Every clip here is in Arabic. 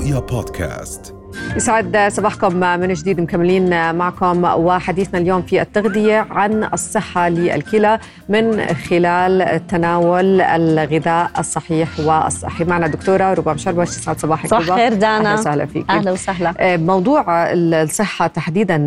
رؤيا بودكاست. يسعد صباحكم من جديد، مكملين معكم وحديثنا اليوم في التغذية عن الصحة للكلى من خلال تناول الغذاء الصحيح والصحي. معنا دكتورة ربا مشربش. يسعد صباحك. صباح خير دانا. أهلا وسهلا فيك. أهلا وسهلا. موضوع الصحة تحديدا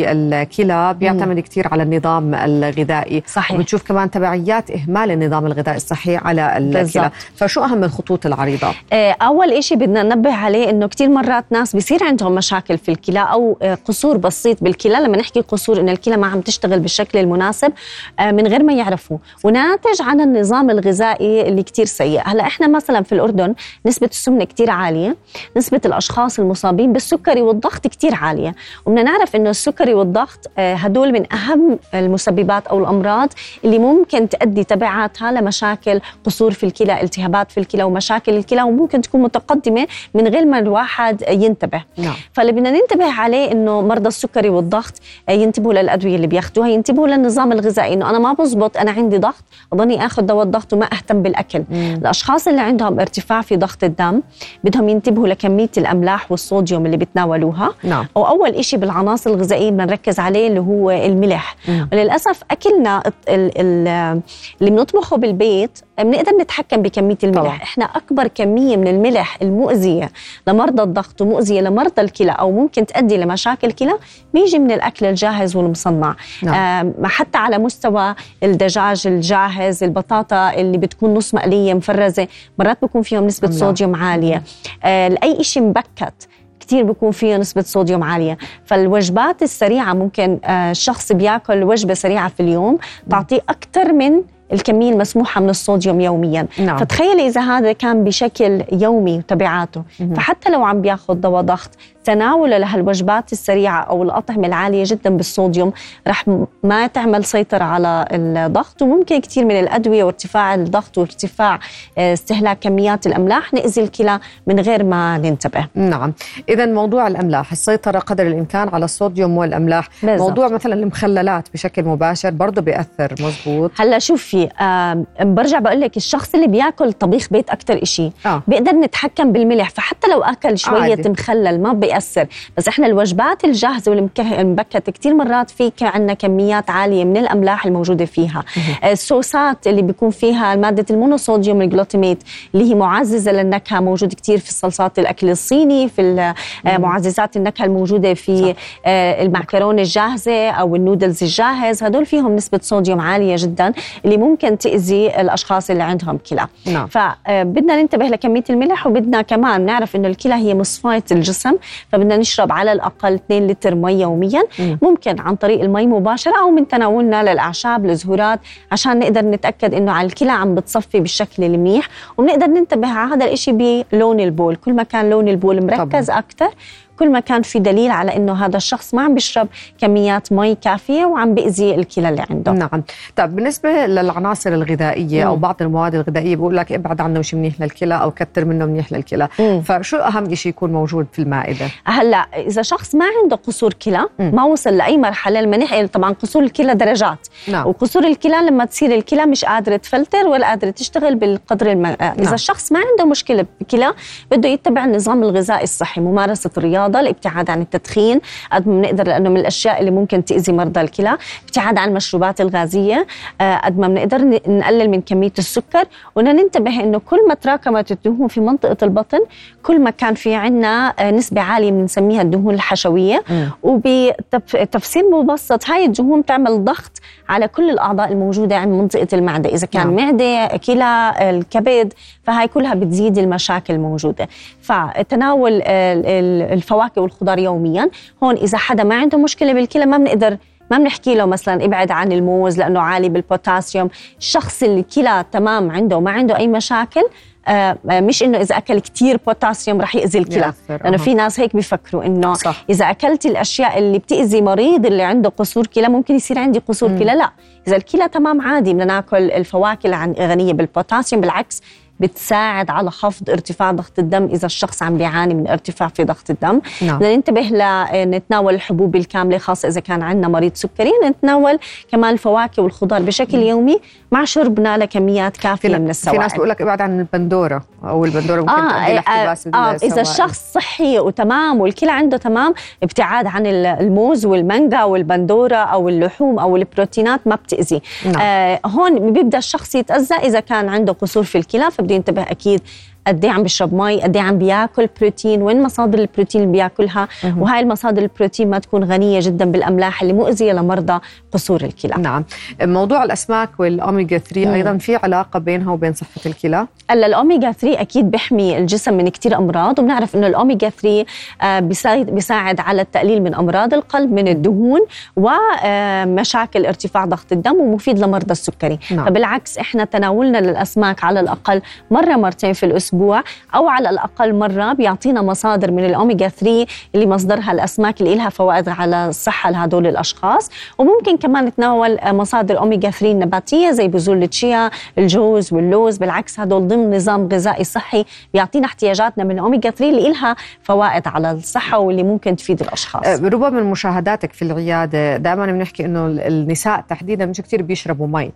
للكلى بيعتمد كتير على النظام الغذائي. صحيح. وبنشوف كمان تبعيات إهمال النظام الغذائي الصحي على الكلى. فشو أهم الخطوط العريضة؟ أول إشي بدنا ننبه عليه إنه كتير مرات ناس بيصير عندهم مشاكل في الكلى أو قصور بسيط بالكلى. لما نحكي قصور إن الكلى ما عم تشتغل بالشكل المناسب من غير ما يعرفوا، وناتج عن النظام الغذائي اللي كتير سيء. هلا إحنا مثلا في الأردن نسبة السمنة كتير عالية، نسبة الأشخاص المصابين بالسكري والضغط كتير عالية، وبدنا نعرف إنه السكري والضغط هدول من أهم المسببات أو الأمراض اللي ممكن تؤدي تبعاتها لمشاكل قصور في الكلى، التهابات في الكلى ومشاكل الكلى، وممكن تكون متقدمة من غير ما الواحد ينتبه. فاللي بدنا ننتبه عليه إنه مرضى السكري والضغط ينتبهوا للأدوية اللي بياخدوها، ينتبهوا للنظام الغذائي. إنه أنا ما بزبط أنا عندي ضغط أظني أخذ دواء الضغط وما أهتم بالأكل. الأشخاص اللي عندهم ارتفاع في ضغط الدم بدهم ينتبهوا لكمية الأملاح والصوديوم اللي بتناولوها. وأول إشي بالعناصر الغذائية بدنا نركز عليه اللي هو الملح. وللأسف أكلنا اللي بنطبخه بالبيت بنقدر نتحكم بكمية الملح. إحنا أكبر كمية من الملح المؤذية لمرضى الضغط ومؤذية لمرضى الكلى أو ممكن تؤدي لمشاكل كلى بيجي من الأكل الجاهز والمصنع. حتى على مستوى الدجاج الجاهز، البطاطا اللي بتكون نص مقلية مفرزة مرات بيكون فيهم نسبة صوديوم عالية. أي إشي مبكت كتير بيكون فيه نسبة صوديوم عالية. فالوجبات السريعة ممكن الشخص بياكل وجبة سريعة في اليوم تعطيه أكتر من الكمية المسموحة من الصوديوم يوميا. فتخيل إذا هذا كان بشكل يومي وتبعاته. فحتى لو عم بياخد دواء ضغط، تناوله لهالوجبات السريعة أو الأطعمة العالية جدا بالصوديوم رح ما تعمل سيطرة على الضغط، وممكن كتير من الأدوية وارتفاع الضغط وارتفاع استهلاك كميات الأملاح نأذي الكلى من غير ما ننتبه. نعم. إذن موضوع الأملاح، السيطرة قدر الإمكان على الصوديوم والأملاح. بالزبط. موضوع مثلا المخللات بشكل مباشر برضو بيأثر. مزبوط. هلا شوفي برجع بقول لك الشخص اللي بياكل طبيخ بيت أكتر إشي بيقدر نتحكم بالملح، فحتى لو أكل شوية عادي. مخلل ما بيأثر. بس إحنا الوجبات الجاهزة والمبكتة كتير مرات في عنا كميات عالية من الأملاح الموجودة فيها. الصوصات اللي بيكون فيها مادة المونوصوديوم الجلوتاميت اللي هي معززة للنكهة، موجود كتير في الصلصات الأكل الصيني، في معززات النكهة الموجودة في المعكرونة الجاهزة أو النودلز الجاهز. هدول فيهم نسبة صوديوم عالية جدا اللي ممكن تأذي الأشخاص اللي عندهم كلى. فبدنا ننتبه لكمية الملح، وبدنا كمان نعرف إنه الكلى هي مصفاة الجسم، فبدنا نشرب على الأقل 2 لتر مي يوميا. ممكن عن طريق المي مباشرة أو من تناولنا للأعشاب الزهورات عشان نقدر نتأكد إنه على الكلى عم بتصفي بالشكل المنيح. وبنقدر ننتبه على هذا الإشي بلون البول. كل ما كان لون البول مركز أكتر كل ما كان في دليل على إنه هذا الشخص ما عم بيشرب كميات مي كافية وعم بيأذي الكلى اللي عنده. نعم. طب بالنسبة للعناصر الغذائية أو بعض المواد الغذائية بيقول لك ابعد عنه شيء منيح للكلى أو كتر منه منيح للكلى. فشو أهم شيء يكون موجود في المائدة؟ هلا إذا شخص ما عنده قصور كلى ما وصل لأي مرحلة المنيح، طبعا قصور الكلى درجات. وقصور الكلى لما تصير الكلى مش قادرة تفلتر ولا قادرة تشتغل بالقدر إذا الشخص ما عنده مشكلة بالكلى بده يتبع النظام الغذائي الصحي، ممارسة الرياضة، الابتعاد عن التدخين قد ما بنقدر لأنه من الأشياء اللي ممكن تأذي مرضى الكلى، ابتعاد عن المشروبات الغازية قد ما بنقدر نقلل من كمية السكر. وننتبه إنه كل ما تراكمت الدهون في منطقة البطن كل ما كان في عنا نسبة عالية بنسميها الدهون الحشوية. وبتفسير مبسط هاي الدهون تعمل ضغط على كل الأعضاء الموجودة عند منطقة المعدة، إذا كان معدة، كلى، الكبد، فهاي كلها بتزيد المشاكل الموجودة. فتناول الفواكه والخضار يوميا. هون إذا حدا ما عنده مشكلة بالكلى ما بنحكي له مثلا ابعد عن الموز لأنه عالي بالبوتاسيوم. الشخص اللي كلى تمام عنده وما عنده أي مشاكل مش إنه إذا أكل كتير بوتاسيوم رح يأذي الكلى، لأنه في ناس هيك بيفكروا إنه إذا أكلت الأشياء اللي بتأذي مريض اللي عنده قصور كلى ممكن يصير عندي قصور كلى. لا، إذا الكلى تمام عادي بدنا ناكل الفواكه الغنية بالبوتاسيوم، بالعكس بتساعد على خفض ارتفاع ضغط الدم إذا الشخص عم بيعاني من ارتفاع في ضغط الدم. بدنا ننتبه لنتناول الحبوب الكاملة، خاصة إذا كان عندنا مريض سكري. نتناول كمان الفواكه والخضار بشكل يومي مع شربنا لكميات كافية من السوائل. في ناس بيقول لك ابعد عن البندورة أو البندورة ممكن تؤدي لاحتباس السوائل. إذا الشخص صحي وتمام والكلى عنده تمام، ابتعاد عن الموز والمانجا والبندورة أو اللحوم أو البروتينات ما بتأذي. هون بيبدأ الشخص يتأذى إذا كان عنده قصور في الكلى، فبده ينتبه أكيد قد ايه عم بيشرب مي، قد ايه عم بياكل بروتين، وين مصادر البروتين اللي بياكلها، وهاي المصادر البروتين ما تكون غنيه جدا بالاملاح اللي مؤذيه لمرضى قصور الكلى. نعم. موضوع الاسماك والاوميجا 3 ايضا في علاقه بينها وبين صحه الكلى؟ الاوميجا 3 اكيد بيحمي الجسم من كتير امراض، وبنعرف انه الاوميجا 3 بيساعد على التقليل من امراض القلب، من الدهون، ومشاكل ارتفاع ضغط الدم، ومفيد لمرضى السكري. نعم. فبالعكس احنا تناولنا للاسماك على الاقل مرتين في الاسبوع، أو على الأقل مرة بيعطينا مصادر من الأوميجا 3 اللي مصدرها الأسماك اللي لها فوائد على الصحة لهدول الأشخاص. وممكن كمان نتناول مصادر أوميجا 3 النباتية زي بذور التشيا، الجوز واللوز. بالعكس هدول ضمن نظام غذائي صحي بيعطينا احتياجاتنا من الأوميجا 3 اللي لها فوائد على الصحة واللي ممكن تفيد الأشخاص. ربما من مشاهداتك في العيادة دائما بنحكي إنه النساء تحديدا مش كتير بيشربوا مي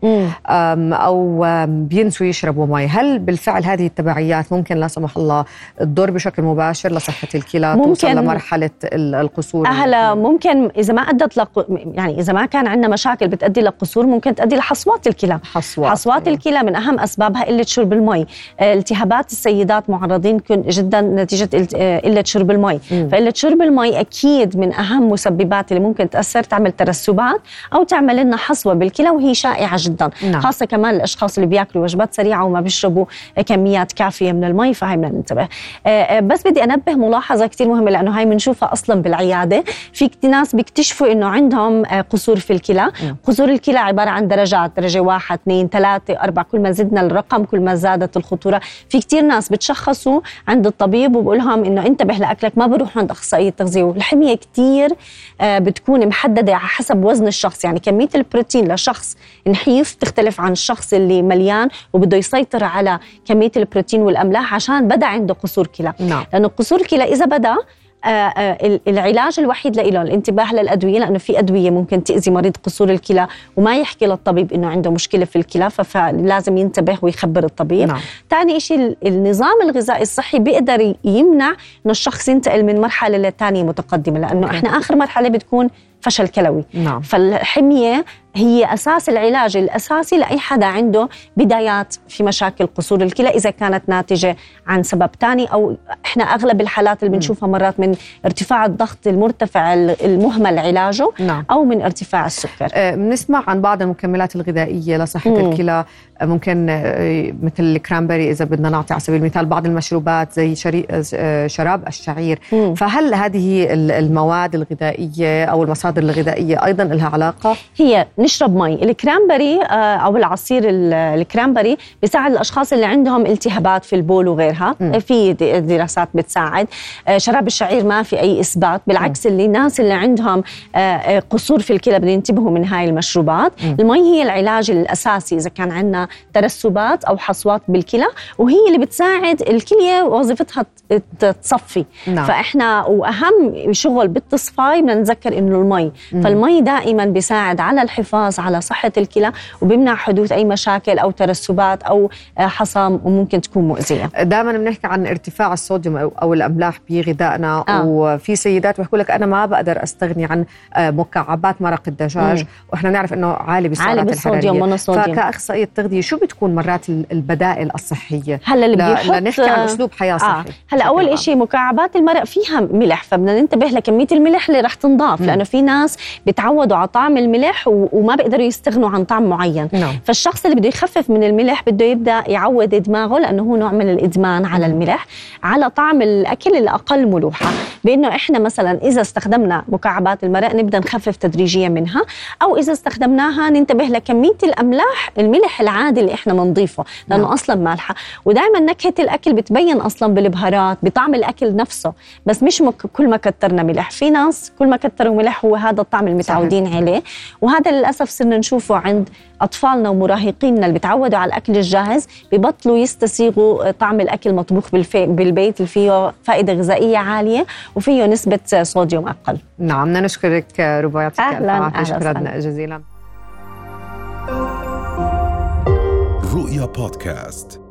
أو بينسوا يشربوا مي. هل بالفعل هذه التبعيات ممكن لا سمح الله تضر بشكل مباشر لصحة الكلى، توصل لمرحلة القصور؟ هلا ممكن إذا ما أدت يعني إذا ما كان عندنا مشاكل بتأدي لقصور، ممكن تأدي لحصوات الكلى. حصوات الكلى من أهم أسبابها قلة شرب المي. التهابات السيدات معرضين جدا نتيجة قلة شرب المي. فقلة شرب المي أكيد من أهم مسببات اللي ممكن تأثر، تعمل ترسبات أو تعمل لنا حصوة بالكلى، وهي شائعة جدا. نعم. خاصة كمان الأشخاص اللي بياكلوا وجبات سريعة وما بيشربوا كميات كافية من المي، فهي بدنا ننتبه. بس بدي أنبه ملاحظة كتير مهمة، لأنه هاي بنشوفها أصلا بالعيادة. في كتير ناس بيكتشفوا إنه عندهم قصور في الكلى. قصور الكلى عبارة عن درجات، درجة 1 2 3 4، كل ما زدنا الرقم كل ما زادت الخطورة. في كتير ناس بتشخصوا عند الطبيب وبقولهم إنه انتبه لأكلك، ما بروحوا عند أخصائي التغذية. والحمية كتير بتكون محددة على حسب وزن الشخص، يعني كمية البروتين لشخص نحيف تختلف عن الشخص اللي مليان وبده يسيطر على كمية البروتين والأملاح عشان بدأ عنده قصور كلى. نعم. لأنه قصور كلى إذا بدأ العلاج الوحيد له الانتباه للأدوية، لأنه في أدوية ممكن تأذي مريض قصور الكلى وما يحكي للطبيب إنه عنده مشكلة في الكلى، فلازم ينتبه ويخبر الطبيب. نعم. تاني شيء النظام الغذائي الصحي بيقدر يمنع إنه الشخص ينتقل من مرحلة للتانية متقدمة، لأنه إحنا آخر مرحلة بتكون فشل كلوي. نعم. فالحمية هي أساس العلاج الأساسي لأي حدا عنده بدايات في مشاكل قصور الكلى، إذا كانت ناتجة عن سبب تاني، أو إحنا أغلب الحالات اللي بنشوفها مرات من ارتفاع الضغط المرتفع المهمل علاجه. نعم. أو من ارتفاع السكر. بنسمع عن بعض المكملات الغذائية لصحة الكلى، ممكن مثل الكرامبري إذا بدنا نعطي على سبيل المثال، بعض المشروبات زي شراب الشعير. فهل هذه المواد الغذائية أو المصادر الغذائية أيضا لها علاقة؟ هي نشرب مي. الكرامبري أو العصير الكرامبري بيساعد الأشخاص اللي عندهم التهابات في البول وغيرها. في دراسات بتساعد. شراب الشعير ما في أي إثبات، بالعكس الناس اللي عندهم قصور في الكلى بدهم ينتبهوا من هاي المشروبات. المي هي العلاج الأساسي إذا كان عندنا ترسبات أو حصوات بالكلى، وهي اللي بتساعد الكلية وظيفتها تصفي. نعم. فإحنا وأهم شغل بالتصفاي بدنا نتذكر إنه المي. فالمي دائما بيساعد على الحفاظ على صحة الكلى وبيمنع حدوث أي مشاكل أو ترسبات أو حصام وممكن تكون مؤذية. دائما بنحكي عن ارتفاع الصوديوم أو الأملاح بغذائنا. وفي سيدات بيحكوا لك أنا ما بقدر أستغني عن مكعبات مرق الدجاج، وإحنا نعرف إنه عالي بالسعرات الحرارية. فكأخصائية تغذية شو بتكون مرات البدائل الصحية هلا اللي لنحكي عن أسلوب حياة صحي؟ هلا أول إشي مكعبات المرق فيها ملح، فبدنا ننتبه لكمية الملح اللي رح تنضاف، لأنه في ناس بيتعودوا على طعم الملح وما بيقدروا يستغنوا عن طعم معين. فالشخص اللي بده يخفف من الملح بده يبدأ يعود دماغه، لأنه هو نوع من الإدمان على الملح، على طعم الأكل الأقل ملوحة. بأنه إحنا مثلا إذا استخدمنا مكعبات المرق نبدأ نخفف تدريجيا منها، أو إذا استخدمناها ننتبه لكمية الملح العادي اللي إحنا بنضيفه، لأنه أصلا مالحة. ودائما نكهة الأكل بتبين أصلا بالبهارات، بطعم الأكل نفسه، بس مش كل ما كترنا ملح. في ناس كل ما كتروا ملح هو هذا الطعم المتعودين عليه، وهذا للأسف صرنا نشوفه عند أطفالنا ومراهقيننا اللي بتعودوا على الأكل الجاهز، ببطلوا يستسيغوا طعم الأكل مطبوخ بالبيت اللي فيه فائدة غذائية عالية وفيه نسبة صوديوم أقل. نعم، بدنا نشكرك ربا، يعطيك الف عافية. شكرا جزيلا. رؤيا بودكاست.